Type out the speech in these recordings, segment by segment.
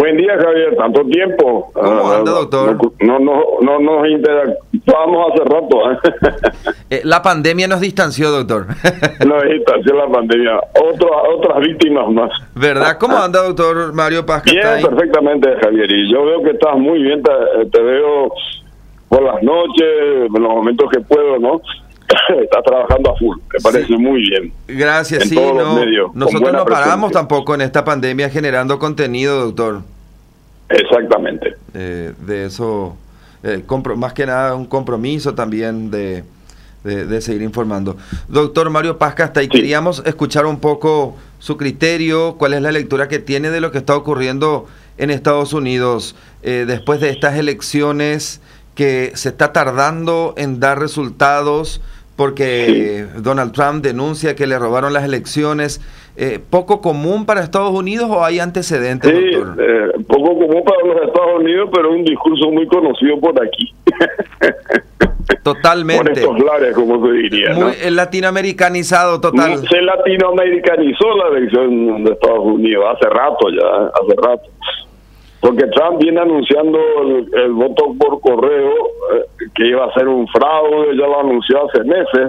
Buen día, Javier. Tanto tiempo. ¿Cómo anda, doctor? No nos interactuamos hace rato. La pandemia nos distanció, doctor. Nos distanció la pandemia. Otras víctimas más. ¿Verdad? ¿Cómo anda, doctor Mario Paz? Bien, perfectamente, Javier. Y yo veo que estás muy bien. Te veo por las noches, en los momentos que puedo, ¿no? Estás trabajando a full. Me parece muy bien. Gracias, sí. Todos los medios, nosotros no paramos tampoco en esta pandemia generando contenido, doctor. Exactamente. De eso, más que nada un compromiso también de seguir informando. Doctor Mario Paz Castay, sí. Queríamos escuchar un poco su criterio, cuál es la lectura que tiene de lo que está ocurriendo en Estados Unidos después de estas elecciones, que se está tardando en dar resultados porque sí. Donald Trump denuncia que le robaron las elecciones. ¿Poco común para Estados Unidos o hay antecedentes, sí, doctor? Poco común para los Estados Unidos, pero un discurso muy conocido por aquí. Totalmente. Por estos lares, como se diría. Muy latinoamericanizado, total. Se latinoamericanizó la elección de Estados Unidos hace rato. Porque Trump viene anunciando el voto por correo, que iba a ser un fraude, ya lo anunció hace meses.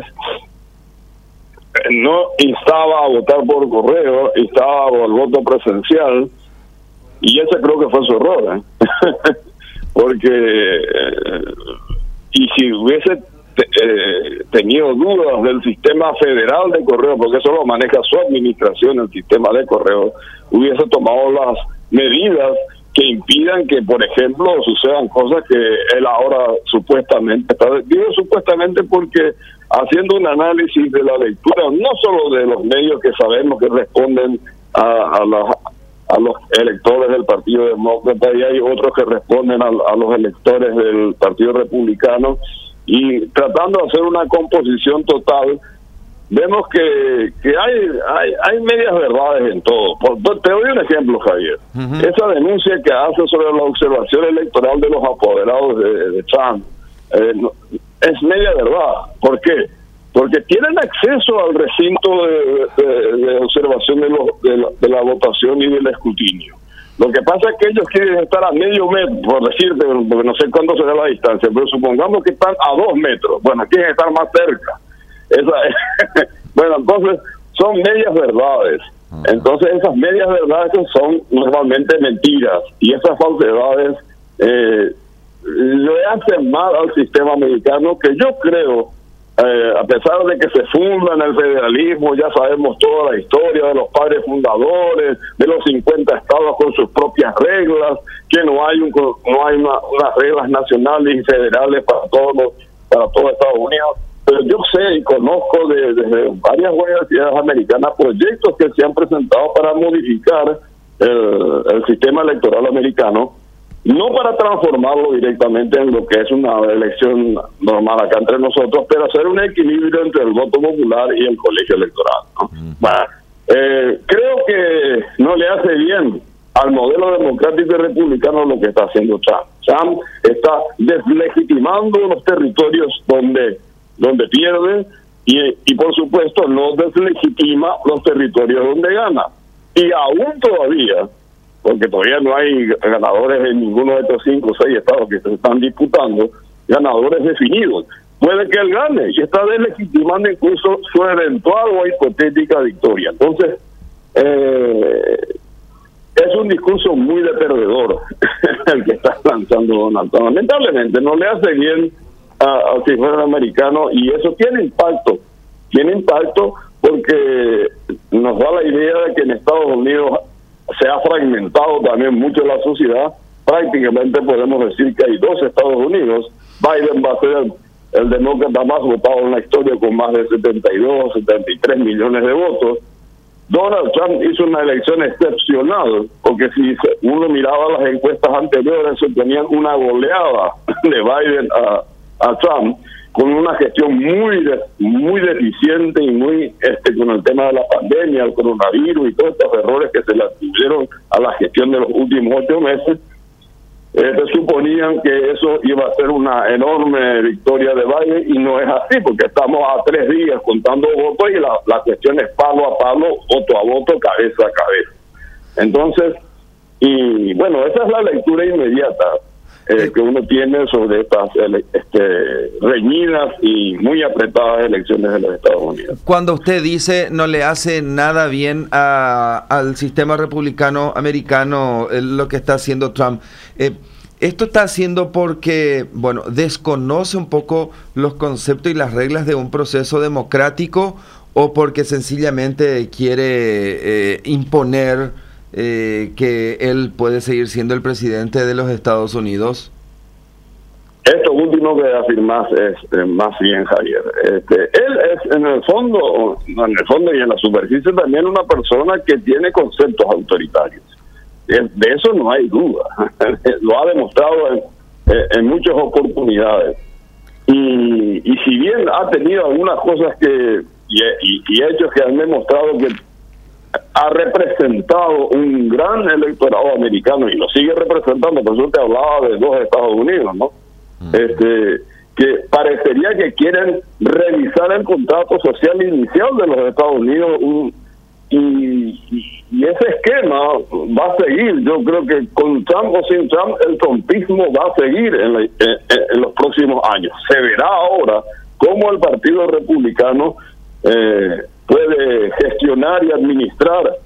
No instaba a votar por correo, instaba al voto presencial, y ese creo que fue su error, porque y si hubiese tenido dudas del sistema federal de correo, porque eso lo maneja su administración, el sistema de correo, hubiese tomado las medidas que impidan que, por ejemplo, sucedan cosas que él ahora supuestamente está... Digo supuestamente porque haciendo un análisis de la lectura, no solo de los medios que sabemos que responden a los electores del Partido Demócrata, y hay otros que responden a los electores del Partido Republicano, y tratando de hacer una composición total, vemos que hay medias verdades en todo. Te doy un ejemplo, Javier. Esa denuncia que hace sobre la observación electoral de los apoderados de Trump es media verdad. ¿Por qué? Porque tienen acceso al recinto de observación de la votación y del escrutinio. Lo que pasa es que ellos quieren estar a medio metro, por decirte, porque no sé cuánto será la distancia, pero supongamos que están a 2 metros. Bueno, quieren estar más cerca. Bueno, entonces son medias verdades. Entonces esas medias verdades son normalmente mentiras, y esas falsedades le hacen mal al sistema americano, que yo creo, a pesar de que se funda en el federalismo, ya sabemos toda la historia de los padres fundadores, de los 50 estados con sus propias reglas, que no hay unas reglas nacionales y federales para todo Estados Unidos. Pero yo sé y conozco desde varias universidades americanas proyectos que se han presentado para modificar el sistema electoral americano, no para transformarlo directamente en lo que es una elección normal acá entre nosotros, pero hacer un equilibrio entre el voto popular y el colegio electoral, ¿no? Creo que no le hace bien al modelo democrático y republicano lo que está haciendo Trump. Trump está deslegitimando los territorios donde pierde, y por supuesto no deslegitima los territorios donde gana. Y aún todavía, porque todavía no hay ganadores en ninguno de estos 5 o 6 estados que se están disputando, ganadores definidos. Puede que él gane, y está deslegitimando incluso su eventual o hipotética victoria. Entonces, es un discurso muy de perdedor el que está lanzando Donald Trump. Lamentablemente no le hace bien al sistema americano, y eso tiene impacto porque nos da la idea de que en Estados Unidos se ha fragmentado también mucho la sociedad. Prácticamente podemos decir que hay 2 Estados Unidos. Biden va a ser el demócrata más votado en la historia, con más de 73 millones de votos. Donald Trump hizo una elección excepcional, porque si uno miraba las encuestas anteriores, se tenían una goleada de Biden a Trump, con una gestión muy deficiente y muy con el tema de la pandemia, el coronavirus y todos estos errores que se le atribuyeron a la gestión de los últimos 8 meses. Se suponían que eso iba a ser una enorme victoria de Biden, y no es así, porque estamos a 3 días contando votos, y la cuestión es palo a palo, voto a voto, cabeza a cabeza. Entonces, Y bueno, esa es la lectura inmediata que uno tiene sobre estas reñidas y muy apretadas elecciones de los Estados Unidos. Cuando usted dice no le hace nada bien al sistema republicano americano lo que está haciendo Trump, esto está haciendo porque, bueno, desconoce un poco los conceptos y las reglas de un proceso democrático, o porque sencillamente quiere imponer que él puede seguir siendo el presidente de los Estados Unidos. Esto último que afirmás es más bien, Javier. Él es en el fondo y en la superficie también una persona que tiene conceptos autoritarios. De eso no hay duda. Lo ha demostrado en muchas oportunidades. Y si bien ha tenido algunas cosas y hechos que han demostrado que ha representado un gran electorado americano y lo sigue representando, por eso te hablaba de dos Estados Unidos, ¿no? Que parecería que quieren revisar el contrato social inicial de los Estados Unidos, y ese esquema va a seguir. Yo creo que con Trump o sin Trump, el trumpismo va a seguir en los próximos años. Se verá ahora cómo el Partido Republicano puede gestionar y administrar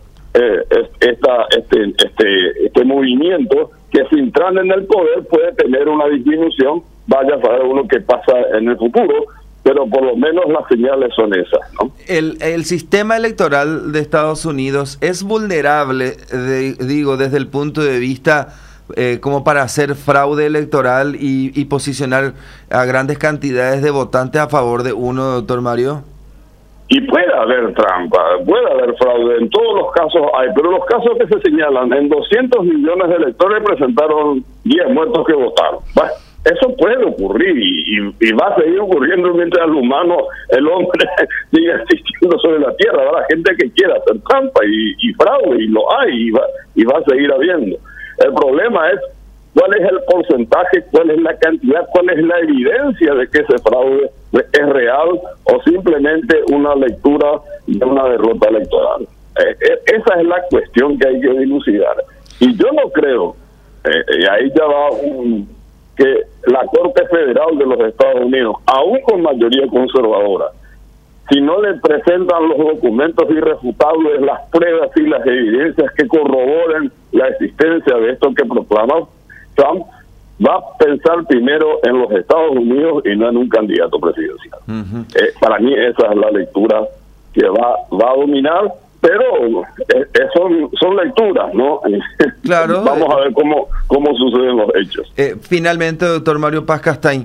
este movimiento, que sin entrar en el poder puede tener una disminución. Vaya a saber uno qué pasa en el futuro, pero por lo menos las señales son esas, ¿no? El sistema electoral de Estados Unidos es vulnerable, digo, desde el punto de vista como para hacer fraude electoral y posicionar a grandes cantidades de votantes a favor de uno, doctor Mario. Y puede haber trampa, puede haber fraude, en todos los casos hay, pero los casos que se señalan, en 200 millones de electores presentaron 10 muertos que votaron. Bueno, eso puede ocurrir y va a seguir ocurriendo mientras el hombre sigue existiendo sobre la tierra. Habrá gente que quiera hacer trampa y fraude, y lo hay, y va a seguir habiendo. El problema es cuál es el porcentaje, cuál es la cantidad, cuál es la evidencia de que ese fraude es real o simplemente una lectura de una derrota electoral. Esa es la cuestión que hay que dilucidar. Y yo no creo, y ahí ya va que la Corte Federal de los Estados Unidos, aún con mayoría conservadora, si no le presentan los documentos irrefutables, las pruebas y las evidencias que corroboren la existencia de esto que proclama Trump, va a pensar primero en los Estados Unidos y no en un candidato presidencial. Para mí esa es la lectura que va a dominar, pero son lecturas, ¿no? Claro. Vamos a ver cómo suceden los hechos. Finalmente, doctor Mario Paz Castaing,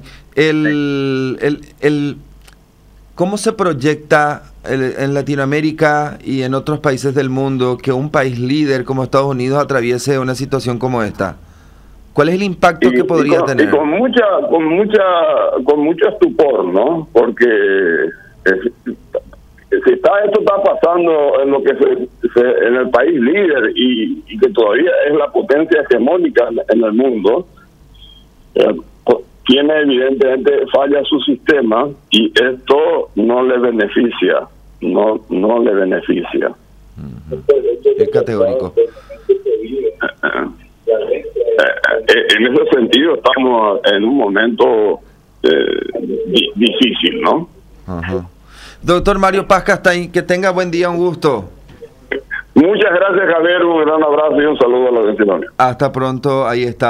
¿cómo se proyecta en Latinoamérica y en otros países del mundo que un país líder como Estados Unidos atraviese una situación como esta? ¿Cuál es el impacto que podría tener? Y con mucho estupor, ¿no? Porque esto está pasando en lo que en el país líder y que todavía es la potencia hegemónica en el mundo. Tiene evidentemente falla su sistema y esto no le beneficia, no le beneficia. Es categórico. En ese sentido estamos en un momento difícil, ¿no? Ajá. Doctor Mario Paz Castaing, que tenga buen día, un gusto. Muchas gracias, Javier, un gran abrazo y un saludo a la audiencia. Hasta pronto, ahí está.